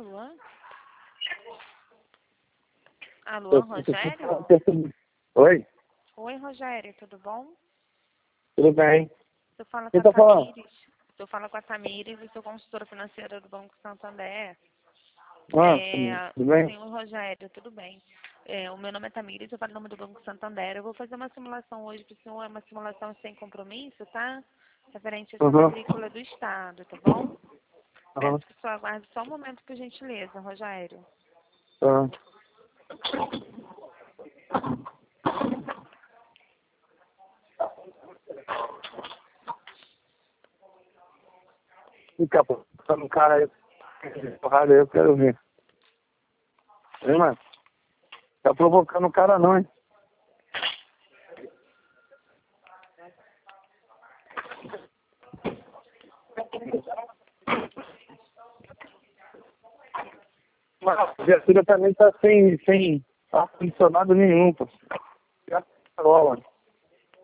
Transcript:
Alô? Alô, Rogério? Oi? Oi, Rogério, tudo bom? Tudo bem? Tu fala com Quem a tá falando? Tamires. Tu fala com a Tamires, eu sou consultora financeira do Banco Santander. Tudo bem? Senhor Rogério, tudo bem. O meu nome é Tamires, eu falo em nome do Banco Santander. Eu vou fazer uma simulação hoje para o senhor, é uma simulação sem compromisso, tá? Referente à sua matrícula do Estado, tá bom? Peço que o senhor aguarde só um momento, por gentileza, Rogério. Tá. Daqui a pouco, tá no cara aí, porrada aí, eu quero ver. Hein, mano? Tá provocando o cara não, hein? Mas a viatura também tá sem ar-condicionado nenhum, pô. Já tá mano.